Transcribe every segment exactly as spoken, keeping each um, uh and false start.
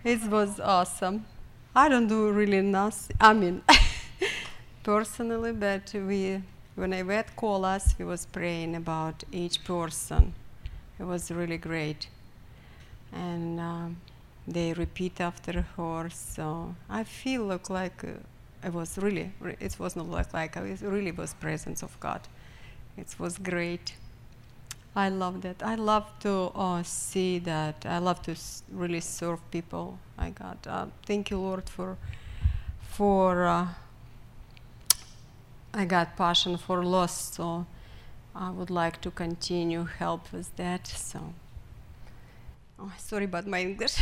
It was awesome. I don't do really nothing. I mean, personally, but we, when I went call us, we was praying about each person. It was really great, and um, they repeat after her. So I feel look like uh, it was really. Re- it was not like like it really was presence of God. It was great. I love that. I love to uh, see that. I love to s- really serve people. I got. Uh, thank you, Lord, for for. Uh, I got passion for lost, so I would like to continue help with that. So, oh, sorry about my English.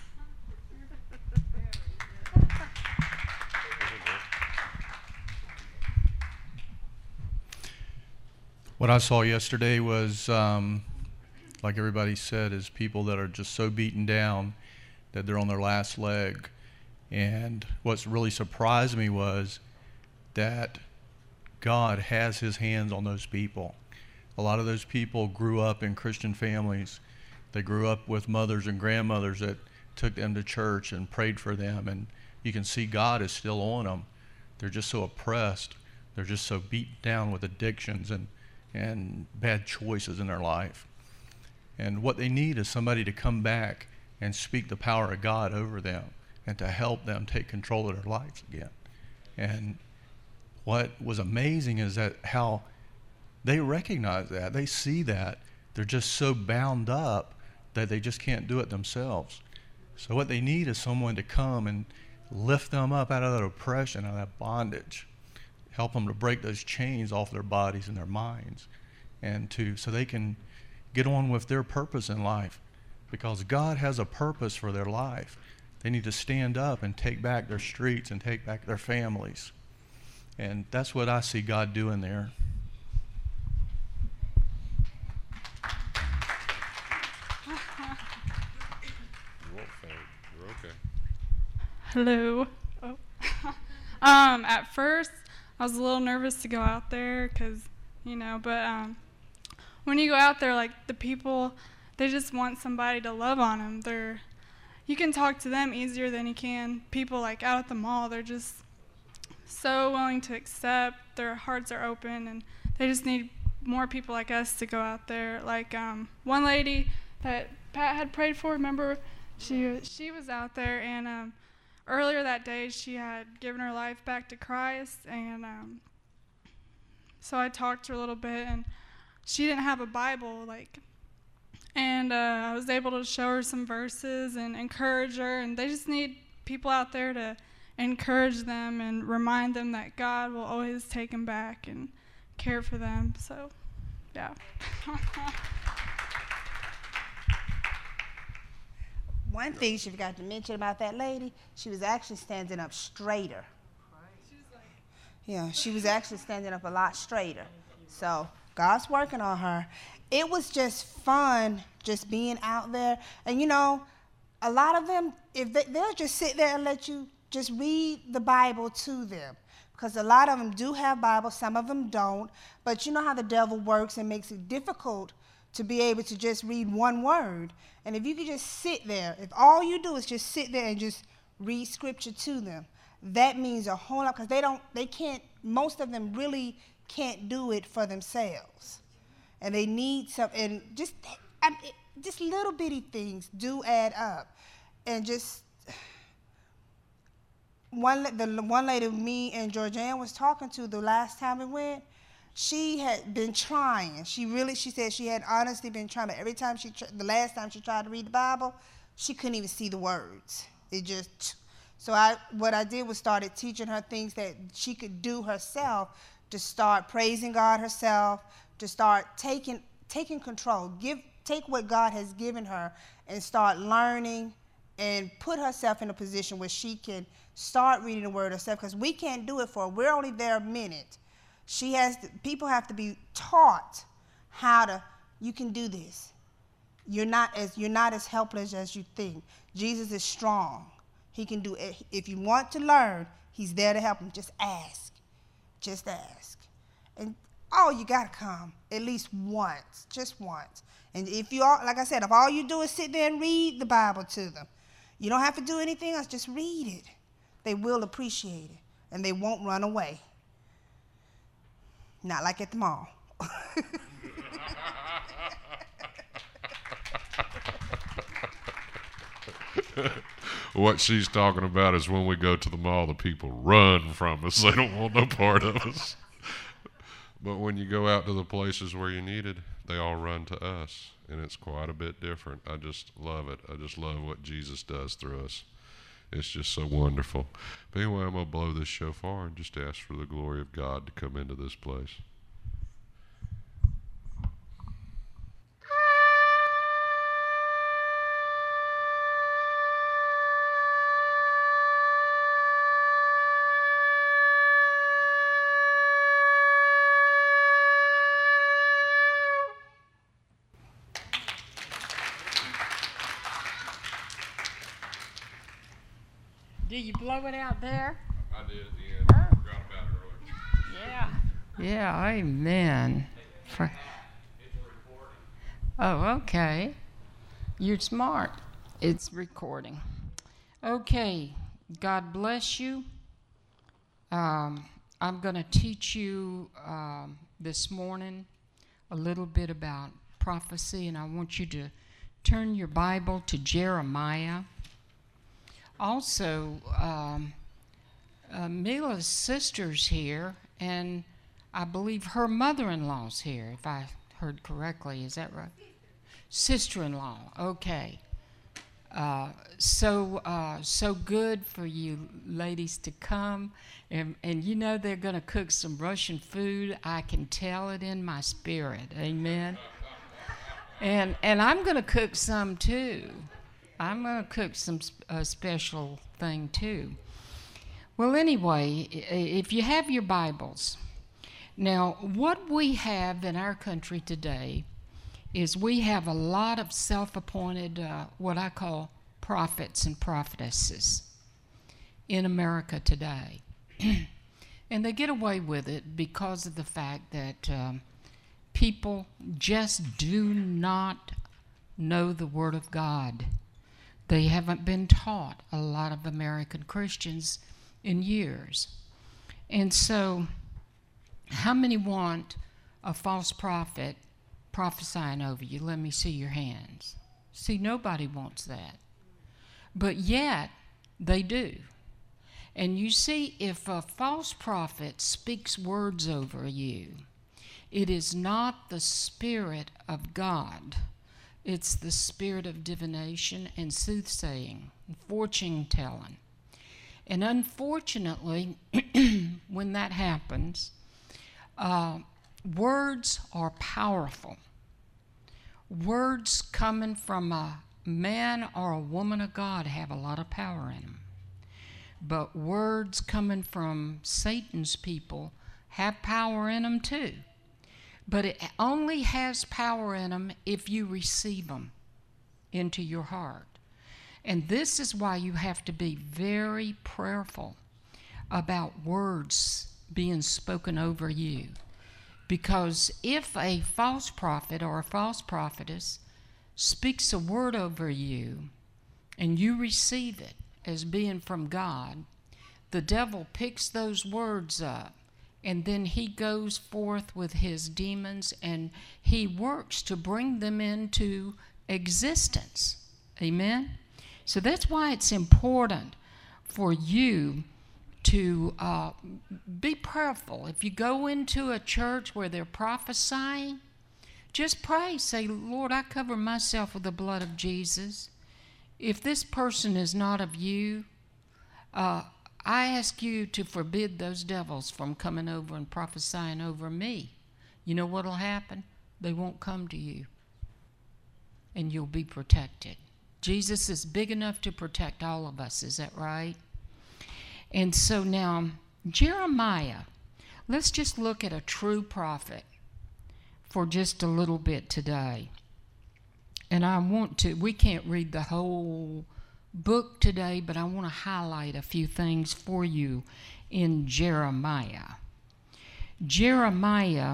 What I saw yesterday was, um, like everybody said, is people that are just so beaten down that they're on their last leg. And what's really surprised me was that God has his hands on those people. A lot of those people grew up in Christian families. They grew up with mothers and grandmothers that took them to church and prayed for them. And you can see God is still on them. They're just so oppressed. They're just so beaten down with addictions and, and bad choices in their life. And what they need is somebody to come back and speak the power of God over them and to help them take control of their lives again. And what was amazing is that how they recognize that. They see that. They're just so bound up that they just can't do it themselves. So what they need is someone to come and lift them up out of that oppression, out of that bondage, help them to break those chains off their bodies and their minds, and to so they can get on with their purpose in life, because God has a purpose for their life. They need to stand up and take back their streets and take back their families. And that's what I see God doing there. You won't faint. You're okay. Hello. Oh. um, at first, I was a little nervous to go out there because, you know, but um, when you go out there, like the people, they just want somebody to love on them. They're, you can talk to them easier than you can people like out at the mall. They're just so willing to accept. Their hearts are open, and they just need more people like us to go out there. Like um, one lady that Pat had prayed for, remember, she she was out there, and um, earlier that day she had given her life back to Christ, and um, so I talked to her a little bit, and she didn't have a Bible, like, and uh, I was able to show her some verses and encourage her, and they just need people out there to encourage them and remind them that God will always take them back and care for them. So, yeah. One thing she forgot to mention about that lady, she was actually standing up straighter. Yeah, she was actually standing up a lot straighter. So God's working on her. It was just fun just being out there. And you know, a lot of them, if they, they'll just sit there and let you just read the Bible to them. Because a lot of them do have Bibles, some of them don't. But you know how the devil works and makes it difficult to be able to just read one word. And if you could just sit there, if all you do is just sit there and just read scripture to them, that means a whole lot, because they don't, they can't, most of them really can't do it for themselves. And they need some, and just, I mean, just little bitty things do add up. And just, one, the one lady me and Georgianne was talking to the last time we went, she had been trying. She really, she said she had honestly been trying, but every time she, tr- the last time she tried to read the Bible, she couldn't even see the words. It just, so I, what I did was started teaching her things that she could do herself, to start praising God herself, to start taking, taking control, give, take what God has given her and start learning and put herself in a position where she can start reading the word herself, because we can't do it for her. We're only there a minute. She has to, people have to be taught how to, you can do this. You're not as you're not as helpless as you think. Jesus is strong. He can do it. If you want to learn, he's there to help you. Just ask. Just ask. And oh, you gotta come at least once, just once. And if you all, like I said, if all you do is sit there and read the Bible to them, You don't have to do anything else. Just read it. They will appreciate it, and they won't run away. Not like at the mall. What she's talking about is when we go to the mall, the people run from us. They don't want no part of us. But when you go out to the places where you're needed, they all run to us, and it's quite a bit different. I just love it. I just love what Jesus does through us. It's just so wonderful. But anyway, I'm going to blow this shofar and just ask for the glory of God to come into this place. Do you blow it out there? I did at the end. I forgot about it earlier. Yeah. Yeah, amen. For, oh, okay. You're smart. It's recording. Okay. God bless you. Um, I'm going to teach you um, this morning a little bit about prophecy, and I want you to turn your Bible to Jeremiah. Also, um, uh, Mila's sister's here, and I believe her mother-in-law's here, if I heard correctly. Is that right? Sister-in-law. Okay. Uh, so uh, so good for you ladies to come, and, and you know they're going to cook some Russian food. I can tell it in my spirit. Amen. And and I'm going to cook some too. I'm going to cook some uh, special thing too. Well, anyway, if you have your Bibles, now what we have in our country today is we have a lot of self-appointed, uh, what I call prophets and prophetesses in America today. And they get away with it because of the fact that um, people just do not know the Word of God. They haven't been taught, a lot of American Christians, in years. And so, how many want a false prophet prophesying over you? Let me see your hands. See, nobody wants that. But yet, they do. And you see, if a false prophet speaks words over you, it is not the Spirit of God. It's the spirit of divination and soothsaying, and fortune-telling. And unfortunately, when that happens, uh, words are powerful. Words coming from a man or a woman of God have a lot of power in them. But words coming from Satan's people have power in them too. But it only has power in them if you receive them into your heart. And this is why you have to be very prayerful about words being spoken over you. Because if a false prophet or a false prophetess speaks a word over you and you receive it as being from God, the devil picks those words up. And then he goes forth with his demons and he works to bring them into existence. Amen? So that's why it's important for you to uh, be prayerful. If you go into a church where they're prophesying, just pray. Say, Lord, I cover myself with the blood of Jesus. If this person is not of you, uh, I ask you to forbid those devils from coming over and prophesying over me. You know what will happen? They won't come to you. And you'll be protected. Jesus is big enough to protect all of us. Is that right? And so now, Jeremiah, let's just look at a true prophet for just a little bit today. And I want to, we can't read the whole book today, but I want to highlight a few things for you in Jeremiah. Jeremiah,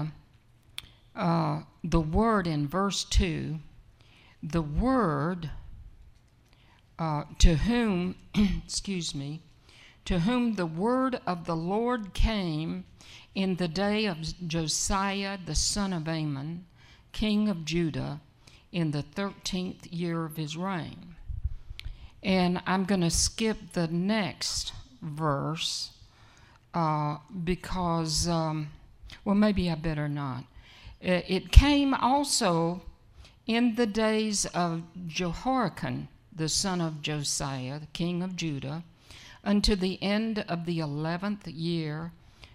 uh, the word in verse two, the word uh, to whom, excuse me, to whom the word of the Lord came in the day of Josiah the son of Amon, king of Judah, in the thirteenth year of his reign. And I'm going to skip the next verse uh, because, um, well, maybe I better not. It came also in the days of Jehoiakim, the son of Josiah, the king of Judah, unto the end of the eleventh year,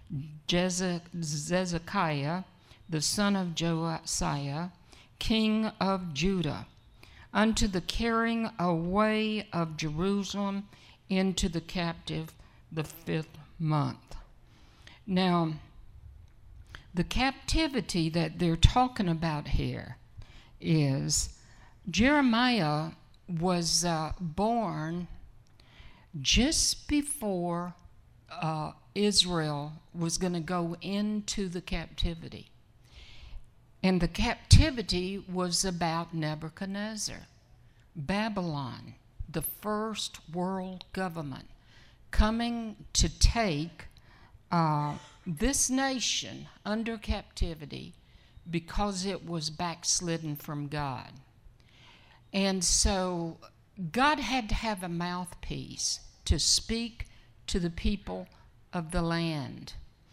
Zedekiah, the son of Josiah, king of Judah, unto the carrying away of Jerusalem into the captive the fifth month. Now, the captivity that they're talking about here is Jeremiah was uh, born just before uh, Israel was going to go into the captivity. And the captivity was about Nebuchadnezzar, Babylon, the first world government, coming to take uh, this nation under captivity because it was backslidden from God. And so God had to have a mouthpiece to speak to the people of the land.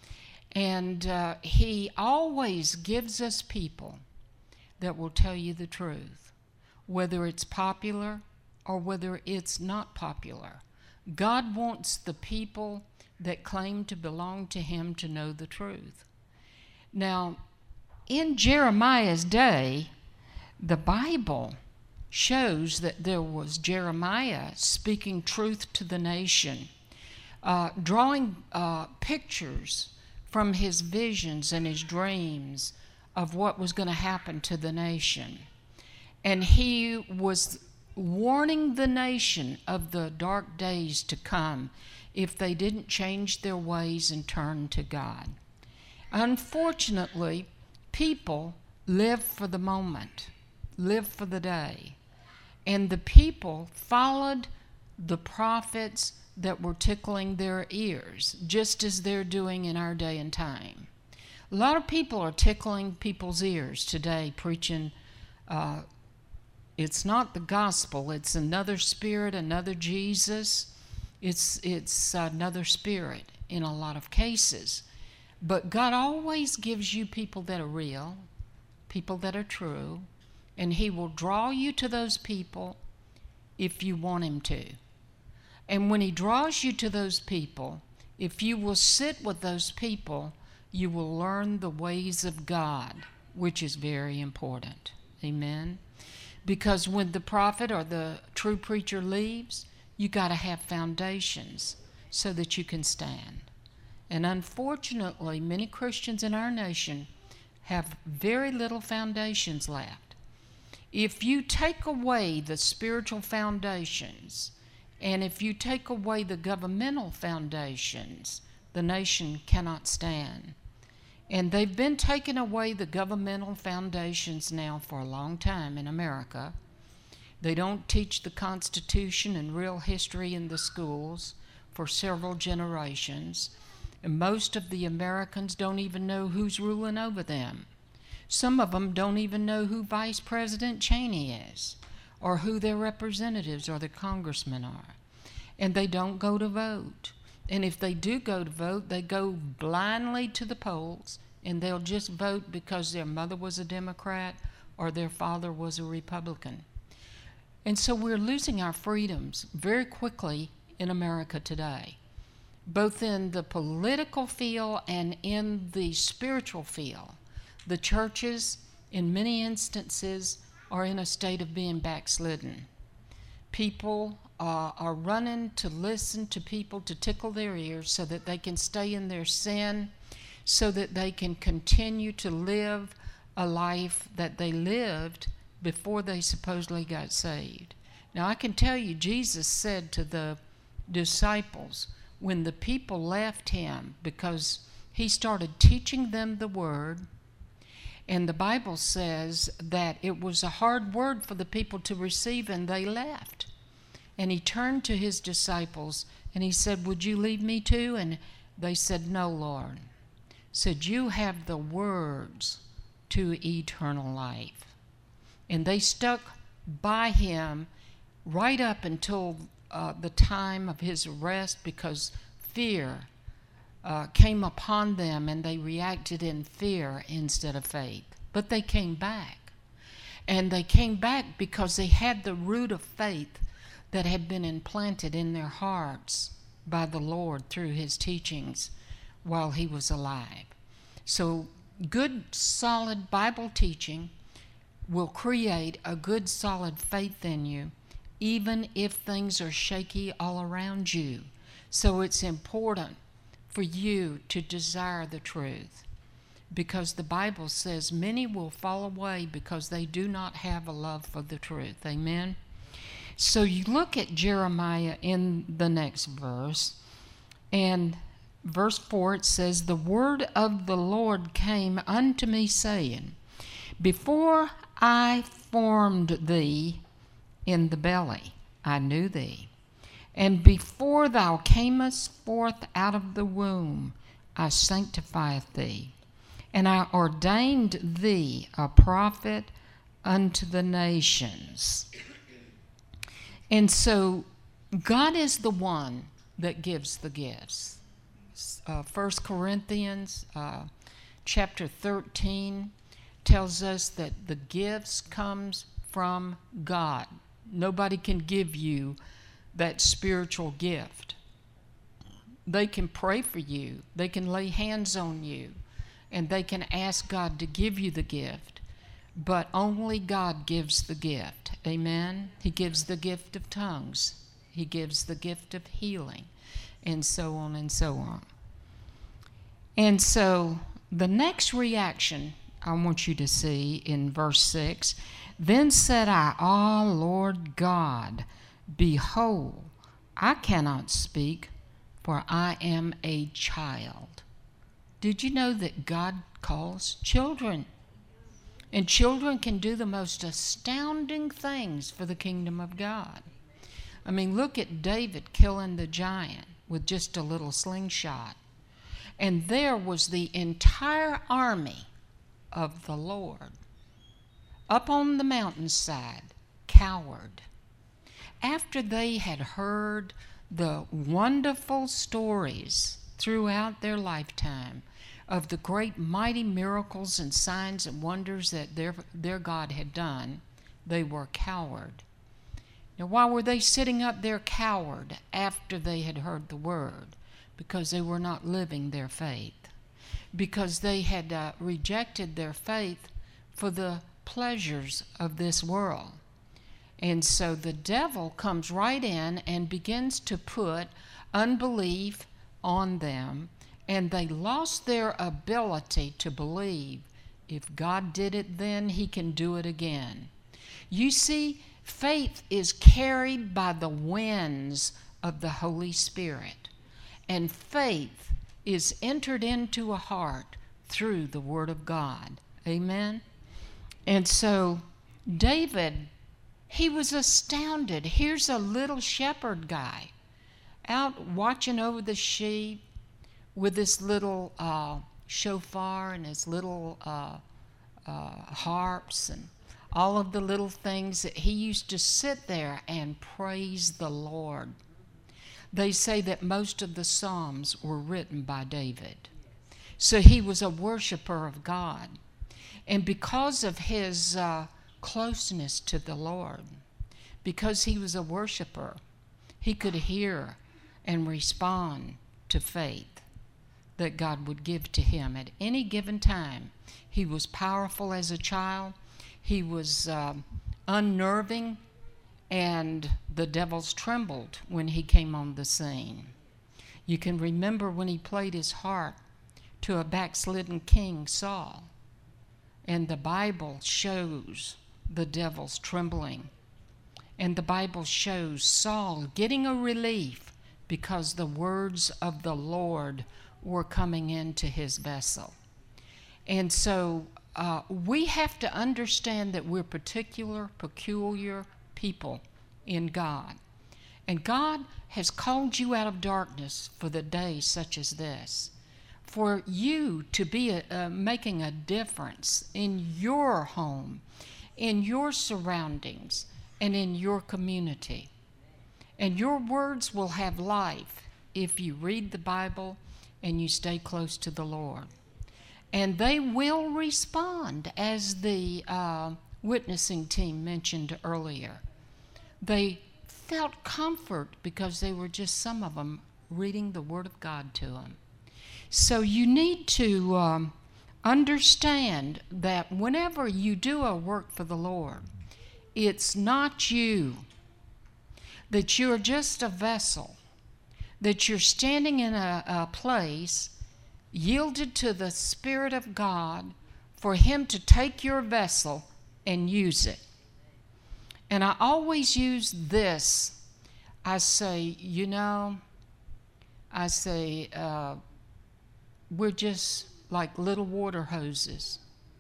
And uh, he always gives us people that will tell you the truth, whether it's popular or whether it's not popular. God wants the people that claim to belong to him to know the truth. Now, in Jeremiah's day, the Bible shows that there was Jeremiah speaking truth to the nation, uh, drawing uh, pictures from his visions and his dreams of what was going to happen to the nation. And he was warning the nation of the dark days to come if they didn't change their ways and turn to God. Unfortunately, people live for the moment, live for the day. And the people followed the prophets that were tickling their ears, just as they're doing in our day and time. A lot of people are tickling people's ears today, preaching, uh, it's not the gospel, it's another spirit, another Jesus. It's, it's another spirit in a lot of cases. But God always gives you people that are real, people that are true, and he will draw you to those people if you want him to. And when he draws you to those people, if you will sit with those people, you will learn the ways of God, which is very important. Amen? Because when the prophet or the true preacher leaves, you got to have foundations so that you can stand. And unfortunately, many Christians in our nation have very little foundations left. If you take away the spiritual foundations, and if you take away the governmental foundations, the nation cannot stand. And they've been taking away the governmental foundations now for a long time in America. They don't teach the Constitution and real history in the schools for several generations. And most of the Americans don't even know who's ruling over them. Some of them don't even know who Vice President Cheney is, or who their representatives or their congressmen are. And they don't go to vote. And if they do go to vote, they go blindly to the polls, and they'll just vote because their mother was a Democrat or their father was a Republican. And so we're losing our freedoms very quickly in America today, both in the political field and in the spiritual field. The churches, in many instances, are in a state of being backslidden. People uh, are running to listen to people to tickle their ears so that they can stay in their sin, so that they can continue to live a life that they lived before they supposedly got saved. Now, I can tell you, Jesus said to the disciples, when the people left him, because he started teaching them the word, and the Bible says that it was a hard word for the people to receive, and they left. And he turned to his disciples and he said, would you leave me too? And they said, no, Lord. Said, you have the words to eternal life. And they stuck by him right up until uh, the time of his arrest, because fear uh, came upon them and they reacted in fear instead of faith. But they came back. And they came back because they had the root of faith that had been implanted in their hearts by the Lord through his teachings while he was alive. So good, solid Bible teaching will create a good, solid faith in you, even if things are shaky all around you. So it's important for you to desire the truth, because the Bible says many will fall away because they do not have a love for the truth. Amen? So you look at Jeremiah in the next verse, and verse four, it says, the word of the Lord came unto me, saying, before I formed thee in the belly, I knew thee. And before thou camest forth out of the womb, I sanctified thee. And I ordained thee a prophet unto the nations. And so God is the one that gives the gifts. Uh, First Corinthians uh, chapter thirteen tells us that the gifts comes from God. Nobody can give you that spiritual gift. They can pray for you. They can lay hands on you. And they can ask God to give you the gift. But only God gives the gift. Amen? He gives the gift of tongues. He gives the gift of healing. And so on and so on. And so the next reaction I want you to see in verse six, then said I, Ah, Lord God, behold, I cannot speak, for I am a child. Did you know that God calls children? And children can do the most astounding things for the kingdom of God. I mean, look at David killing the giant with just a little slingshot. And there was the entire army of the Lord up on the mountainside, cowered. After they had heard the wonderful stories throughout their lifetime of the great mighty miracles and signs and wonders that their, their God had done, they were coward. Now, why were they sitting up there coward after they had heard the word? Because they were not living their faith. Because they had uh, rejected their faith for the pleasures of this world. And so the devil comes right in and begins to put unbelief on them, and they lost their ability to believe if God did it then, he can do it again. You see, faith is carried by the winds of the Holy Spirit, and faith is entered into a heart through the Word of God. Amen? And so David, he was astounded. Here's a little shepherd guy out watching over the sheep with this little uh, shofar and his little uh, uh, harps and all of the little things that he used to sit there and praise the Lord. They say that most of the Psalms were written by David. So he was a worshiper of God. And because of his uh, closeness to the Lord, because he was a worshiper, he could hear and respond to faith that God would give to him at any given time. He was powerful as a child. He was uh, unnerving, and the devils trembled when he came on the scene. You can remember when he played his harp to a backslidden king, Saul. And the Bible shows the devils trembling. And the Bible shows Saul getting a relief because the words of the Lord were coming into his vessel. And so uh, we have to understand that we're particular, peculiar people in God. And God has called you out of darkness for the day such as this, for you to be a, uh, making a difference in your home, in your surroundings, and in your community. And your words will have life if you read the Bible and you stay close to the Lord. And they will respond, as the uh, witnessing team mentioned earlier. They felt comfort because they were just, some of them, reading the Word of God to them. So you need to um, understand that whenever you do a work for the Lord, it's not you, that you're just a vessel, that you're standing in a, a place yielded to the Spirit of God for Him to take your vessel and use it. And I always use this. I say, you know, I say, uh, we're just like little water hoses.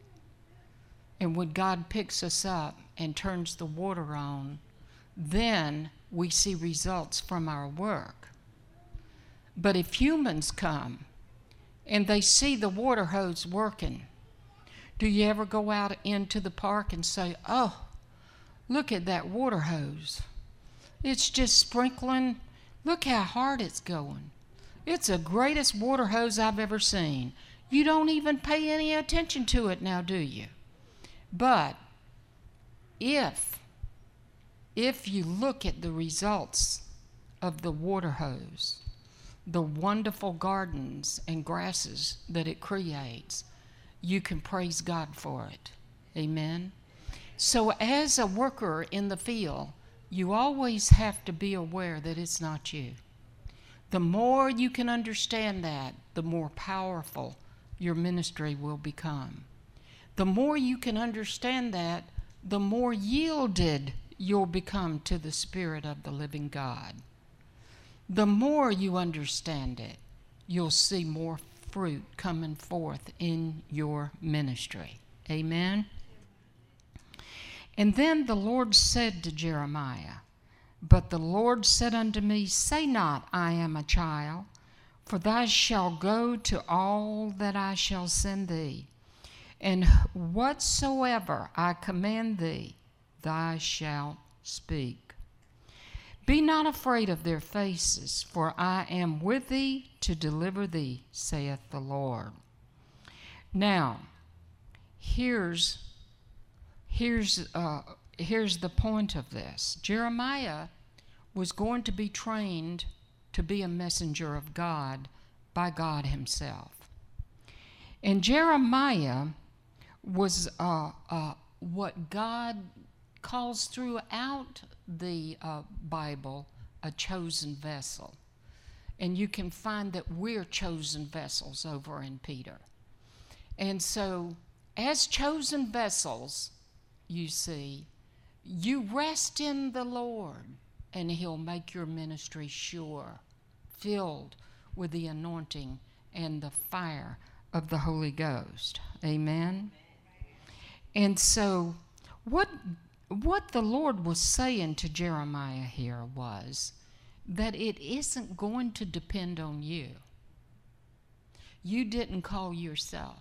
And when God picks us up and turns the water on, then we see results from our work. But if humans come and they see the water hose working, do you ever go out into the park and say, oh, look at that water hose. It's just sprinkling. Look how hard it's going. It's the greatest water hose I've ever seen. You don't even pay any attention to it now, do you? But if, if you look at the results of the water hose, the wonderful gardens and grasses that it creates, you can praise God for it. Amen? So as a worker in the field, you always have to be aware that it's not you. The more you can understand that, the more powerful your ministry will become. The more you can understand that, the more yielded you'll become to the Spirit of the living God. The more you understand it, you'll see more fruit coming forth in your ministry. Amen? And then the Lord said to Jeremiah, but the Lord said unto me, say not, I am a child, for thou shalt go to all that I shall send thee, and whatsoever I command thee, thou shalt speak. Be not afraid of their faces, for I am with thee to deliver thee, saith the Lord. Now, here's Here's, uh, here's the point of this. Jeremiah was going to be trained to be a messenger of God by God Himself. And Jeremiah was uh, uh, what God calls throughout the uh, Bible a chosen vessel. And you can find that we're chosen vessels over in Peter. And so, as chosen vessels, you see, you rest in the Lord, and He'll make your ministry sure, filled with the anointing and the fire of the Holy Ghost. Amen? And so, what, what the Lord was saying to Jeremiah here was that it isn't going to depend on you. You didn't call yourself.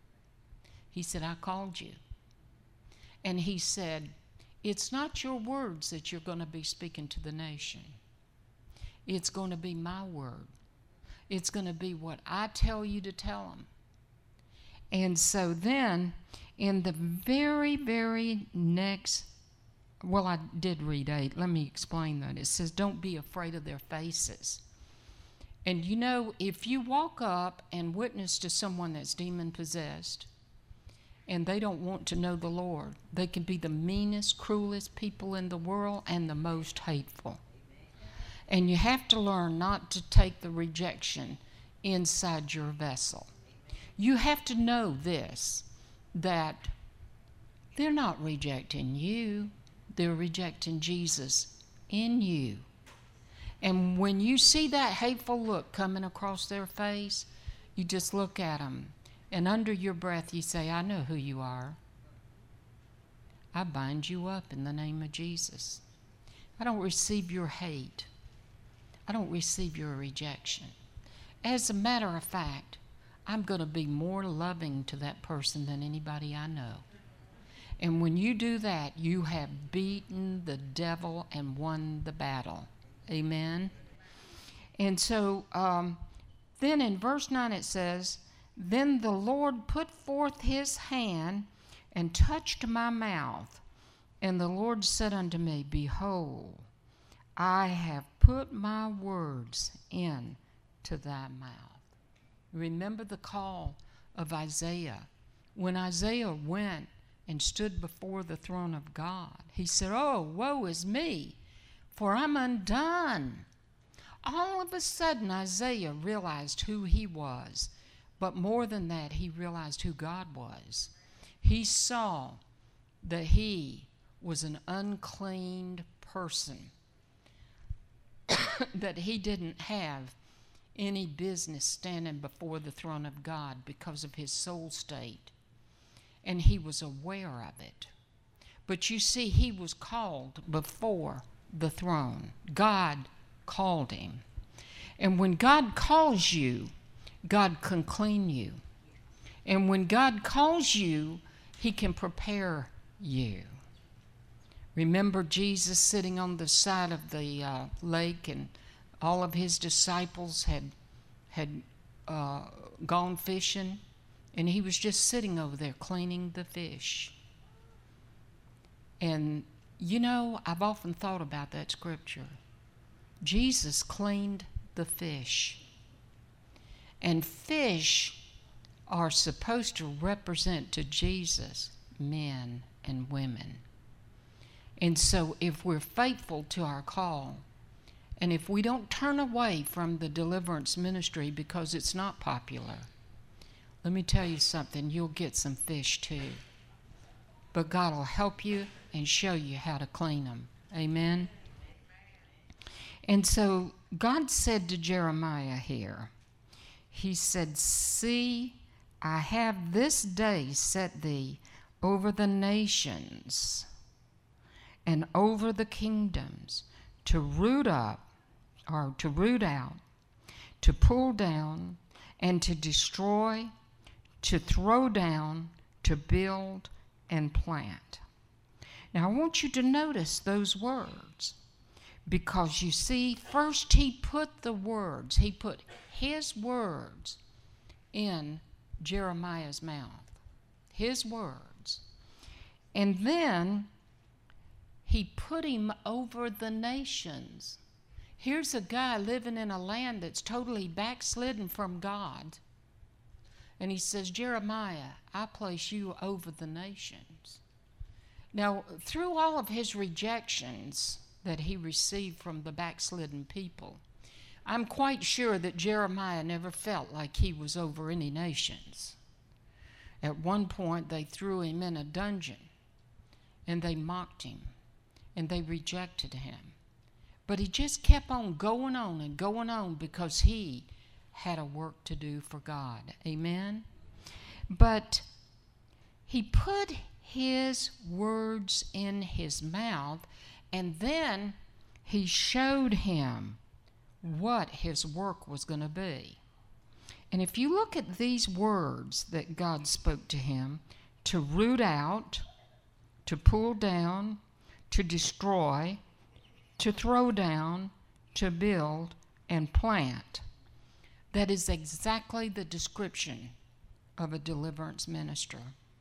He said, I called you. And He said, it's not your words that you're going to be speaking to the nation. It's going to be my word. It's going to be what I tell you to tell them. And so then, in the very, very next, well, I did read eight. Let me explain that. It says, don't be afraid of their faces. And you know, if you walk up and witness to someone that's demon-possessed, and they don't want to know the Lord, they can be the meanest, cruelest people in the world and the most hateful. And you have to learn not to take the rejection inside your vessel. You have to know this, that they're not rejecting you, they're rejecting Jesus in you. And when you see that hateful look coming across their face, you just look at them. And under your breath, you say, I know who you are. I bind you up in the name of Jesus. I don't receive your hate. I don't receive your rejection. As a matter of fact, I'm going to be more loving to that person than anybody I know. And when you do that, you have beaten the devil and won the battle. Amen? And so um, then in verse nine it says, "Then the Lord put forth his hand and touched my mouth. And the Lord said unto me, Behold, I have put my words into thy mouth." Remember the call of Isaiah. When Isaiah went and stood before the throne of God, he said, "Oh, woe is me, for I'm undone." All of a sudden, Isaiah realized who he was. But more than that, he realized who God was. He saw that he was an unclean person, that he didn't have any business standing before the throne of God because of his soul state. And he was aware of it. But you see, he was called before the throne. God called him. And when God calls you, God can clean you. And when God calls you, he can prepare you. Remember Jesus sitting on the side of the uh, lake, and all of his disciples had, had uh, gone fishing, and he was just sitting over there cleaning the fish. And, you know, I've often thought about that scripture. Jesus cleaned the fish. And fish are supposed to represent to Jesus men and women. And so if we're faithful to our call, and if we don't turn away from the deliverance ministry because it's not popular, let me tell you something, you'll get some fish too. But God will help you and show you how to clean them. Amen? And so God said to Jeremiah here, he said, "See, I have this day set thee over the nations and over the kingdoms, to root up, or to root out, to pull down, and to destroy, to throw down, to build and plant." Now I want you to notice those words, because you see, first he put the words, he put his words in Jeremiah's mouth, his words. And then he put him over the nations. Here's a guy living in a land that's totally backslidden from God. And he says, "Jeremiah, I place you over the nations." Now, through all of his rejections that he received from the backslidden people, I'm quite sure that Jeremiah never felt like he was over any nations. At one point, they threw him in a dungeon, and they mocked him, and they rejected him. But he just kept on going on and going on because he had a work to do for God. Amen? But he put his words in his mouth, and then he showed him what his work was going to be. And if you look at these words that God spoke to him, to root out, to pull down, to destroy, to throw down, to build, and plant, that is exactly the description of a deliverance minister.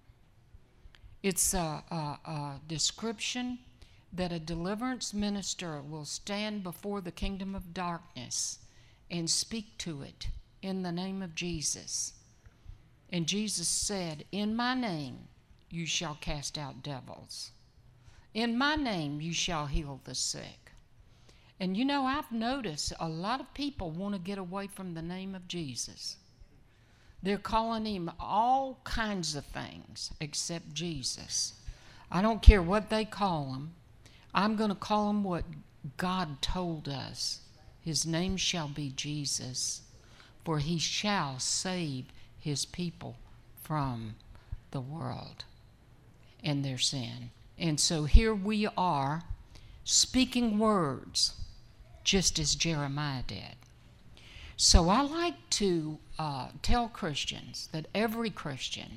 It's a, a, a description that a deliverance minister will stand before the kingdom of darkness and speak to it in the name of Jesus. And Jesus said, "In my name you shall cast out devils. In my name you shall heal the sick." And you know, I've noticed a lot of people want to get away from the name of Jesus. They're calling him all kinds of things except Jesus. I don't care what they call him. I'm going to call him what God told us. His name shall be Jesus, for he shall save his people from the world and their sin. And so here we are speaking words just as Jeremiah did. So I like to uh, tell Christians that every Christian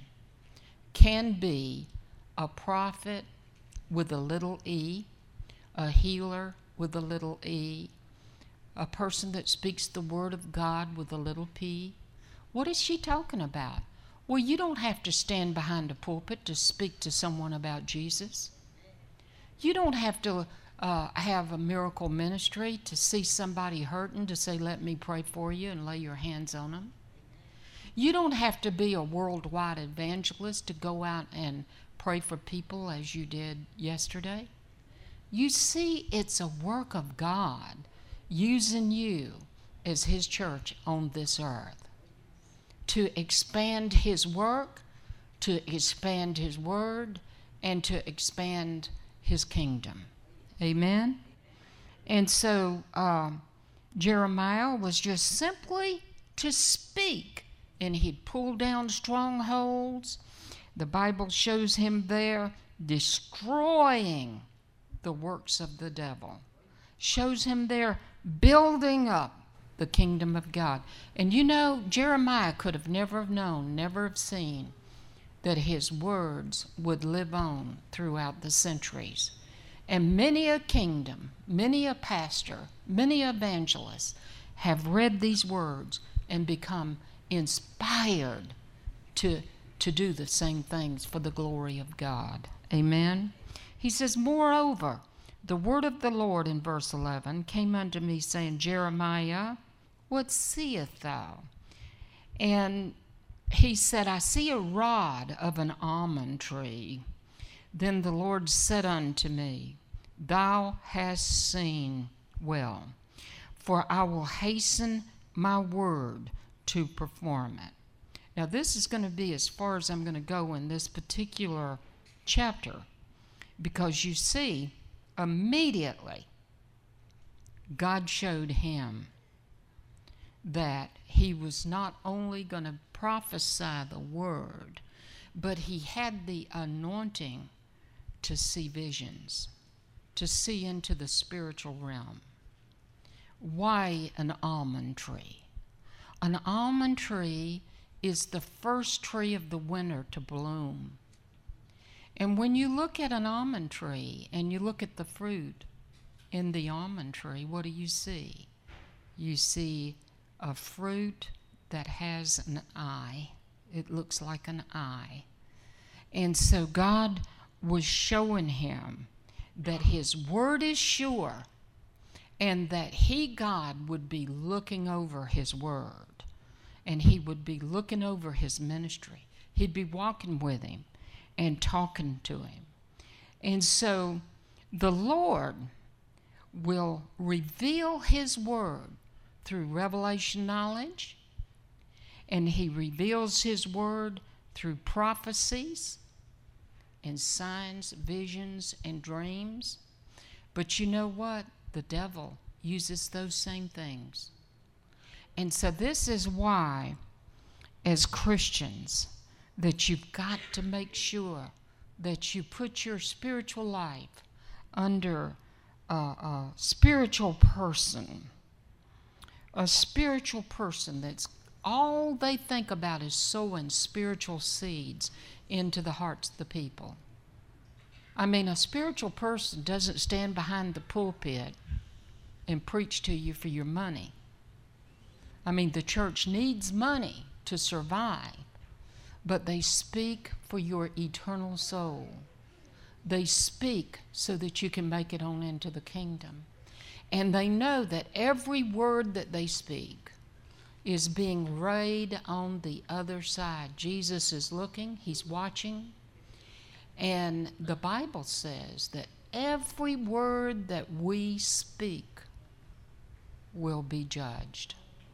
can be a prophet with a little e, a healer with a little e, a person that speaks the word of God with a little p. What is she talking about? Well, you don't have to stand behind a pulpit to speak to someone about Jesus. You don't have to uh, have a miracle ministry to see somebody hurting to say, let me pray for you and lay your hands on them. You don't have to be a worldwide evangelist to go out and pray for people as you did yesterday. You see, it's a work of God using you as His church on this earth to expand His work, to expand His word, and to expand His kingdom. Amen? And so uh, Jeremiah was just simply to speak, and he'd pull down strongholds. The Bible shows him there destroying the works of the devil. Shows him there building up the kingdom of God. And you know, Jeremiah could have never have known, never have seen that his words would live on throughout the centuries. And many a kingdom, many a pastor, many evangelists have read these words and become inspired to, to do the same things for the glory of God. Amen? He says, moreover, the word of the Lord in verse eleven came unto me, saying, Jeremiah, what seest thou? And he said, I see a rod of an almond tree. Then the Lord said unto me, thou hast seen well, for I will hasten my word to perform it. Now this is going to be as far as I'm going to go in this particular chapter, because you see, immediately God showed him that he was not only going to prophesy the word, but he had the anointing to see visions, to see into the spiritual realm. Why an almond tree? An almond tree is the first tree of the winter to bloom. And when you look at an almond tree and you look at the fruit in the almond tree, what do you see? You see a fruit that has an eye. It looks like an eye. And so God was showing him that his word is sure and that he, God, would be looking over his word, and he would be looking over his ministry. He'd be walking with him and talking to him. And so the Lord will reveal his word through revelation knowledge, and he reveals his word through prophecies and signs, visions, and dreams. But you know what? The devil uses those same things. And so this is why, as Christians, that you've got to make sure that you put your spiritual life under a, a spiritual person, a spiritual person that's all they think about is sowing spiritual seeds into the hearts of the people. I mean, a spiritual person doesn't stand behind the pulpit and preach to you for your money. I mean, the church needs money to survive, but they speak for your eternal soul. They speak so that you can make it on into the kingdom. And they know that every word that they speak is being read on the other side. Jesus is looking, he's watching. And the Bible says that every word that we speak will be judged.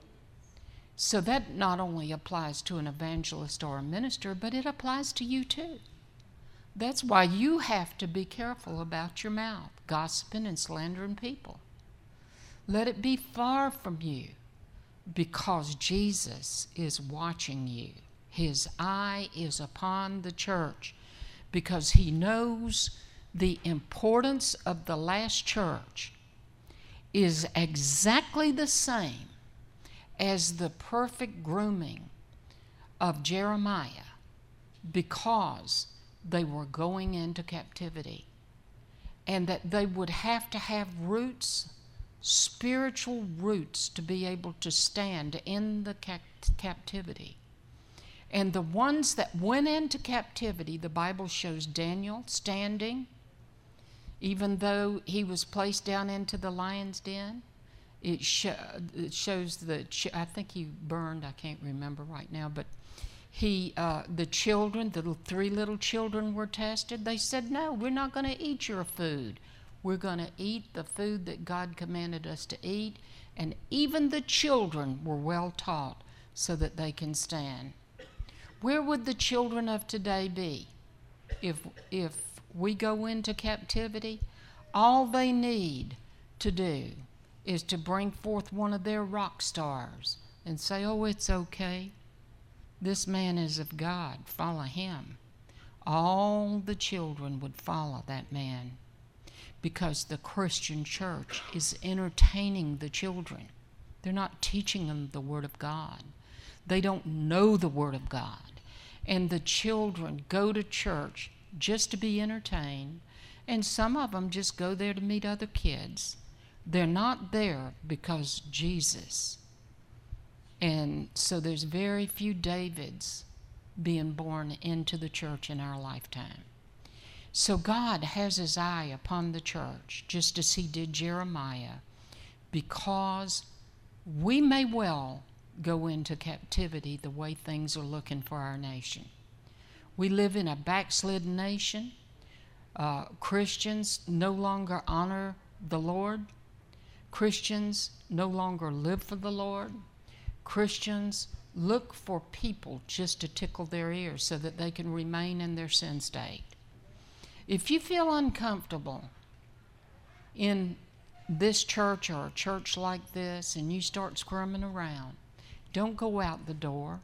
So that not only applies to an evangelist or a minister, but it applies to you too. That's why you have to be careful about your mouth, gossiping and slandering people. Let it be far from you, because Jesus is watching you. His eye is upon the church, because he knows the importance of the last church is exactly the same as the perfect grooming of Jeremiah, because they were going into captivity, and that they would have to have roots, spiritual roots, to be able to stand in the cap- captivity. And the ones that went into captivity, the Bible shows Daniel standing, even though he was placed down into the lion's den. It, sh- it shows the, ch- I think he burned, I can't remember right now, but he, uh, the children, the little, three little children were tested. They said, no, we're not going to eat your food. We're going to eat the food that God commanded us to eat. And even the children were well taught so that they can stand. Where would the children of today be if, if we go into captivity? All they need to do is to bring forth one of their rock stars and say, oh, it's okay. This man is of God. Follow him. All the children would follow that man, because the Christian church is entertaining the children. They're not teaching them the Word of God. They don't know the Word of God. And the children go to church just to be entertained, and some of them just go there to meet other kids. They're not there because Jesus. And so there's very few Davids being born into the church in our lifetime. So God has his eye upon the church, just as he did Jeremiah, because we may well go into captivity the way things are looking for our nation. We live in a backslidden nation. Uh, Christians no longer honor the Lord. Christians no longer live for the Lord. Christians look for people just to tickle their ears so that they can remain in their sin state. If you feel uncomfortable in this church or a church like this and you start squirming around, don't go out the door.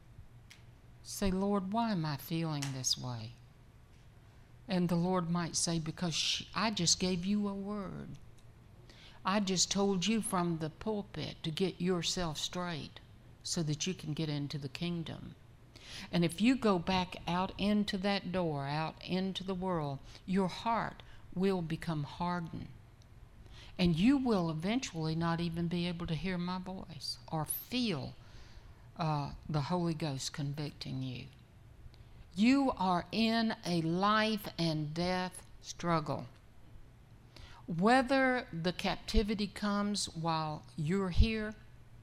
Say, Lord, why am I feeling this way? And the Lord might say, because I just gave you a word. I just told you from the pulpit to get yourself straight so that you can get into the kingdom. And if you go back out into that door, out into the world, your heart will become hardened. And you will eventually not even be able to hear my voice or feel uh, the Holy Ghost convicting you. You are in a life and death struggle. Whether the captivity comes while you're here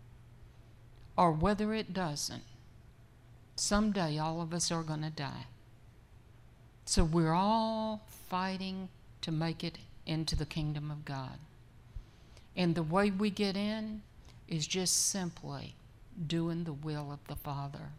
or whether it doesn't, someday all of us are going to die. So we're all fighting to make it into the kingdom of God. And the way we get in is just simply doing the will of the Father,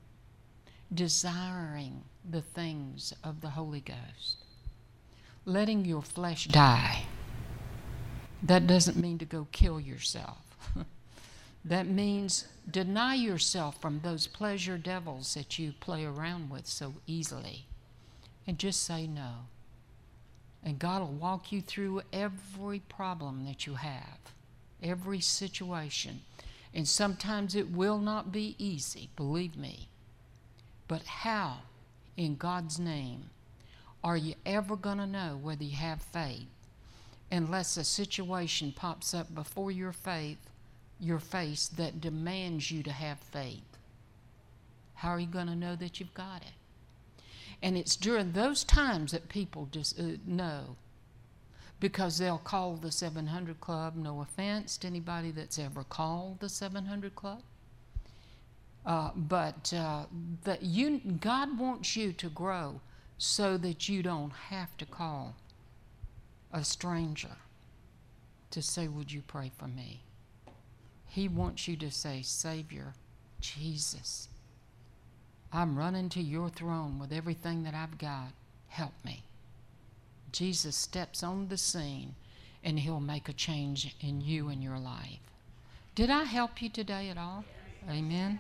desiring the things of the Holy Ghost, letting your flesh die. That doesn't mean to go kill yourself. That means deny yourself from those pleasure devils that you play around with so easily and just say no. And God will walk you through every problem that you have, every situation. And sometimes it will not be easy, believe me. But how, in God's name, are you ever going to know whether you have faith unless a situation pops up before your faith, your face that demands you to have faith? How are you going to know that you've got it? And it's during those times that people just uh, know, because they'll call the seven hundred Club. No offense to anybody that's ever called the seven hundred Club. Uh, but uh, that you, God wants you to grow so that you don't have to call a stranger to say, would you pray for me? He wants you to say, Savior, Jesus, I'm running to your throne with everything that I've got. Help me. Jesus steps on the scene and he'll make a change in you and your life. Did I help you today at all? Amen.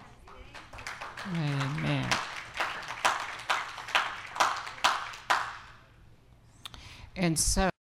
Amen. And so